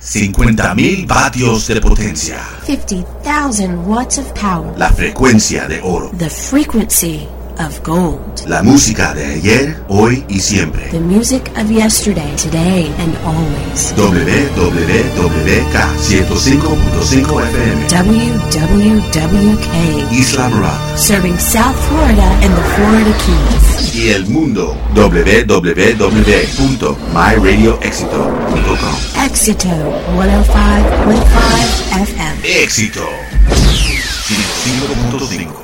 50.000 vatios de potencia. 50,000 watts of power. La frecuencia de oro. The frequency of gold. La música de ayer, hoy y siempre. The music of yesterday, today and always. WWWK 105.5 FM. WWWK. Isla Morada. Serving South Florida and the Florida Keys. Y el mundo. www.myradioexito.com. Éxito 105.5 FM. Éxito 105.5.